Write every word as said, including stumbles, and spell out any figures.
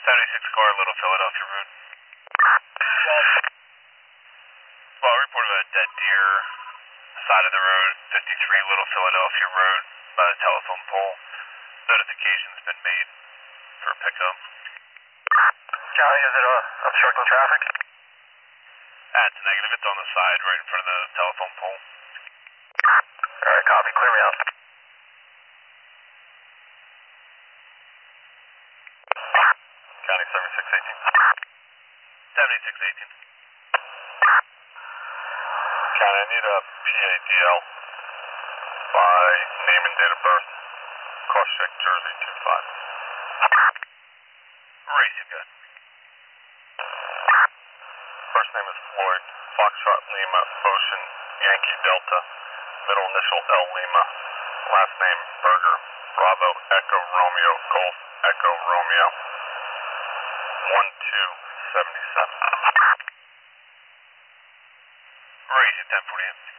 seventy-six car, Little Philadelphia Road. Well, I reported a dead deer, side of the road, fifty-three Little Philadelphia Road, by the telephone pole. Notification's been made for a pickup. County, is it uh, obstructing traffic? Ah, it's negative. It's on the side, right in front of the telephone pole. Alright, copy. Clear me out. County seventy-six eighteen. seventy-six eighteen. County, I need a P A D L by name and date of birth. Cross check Jersey two five. Race you got. First name is Floyd, Foxtrot Lima, Ocean, Yankee Delta, middle initial L Lima, last name Berger, Bravo, Echo Romeo, Golf, Echo Romeo, one two seven seven. Race you ten forty-eight.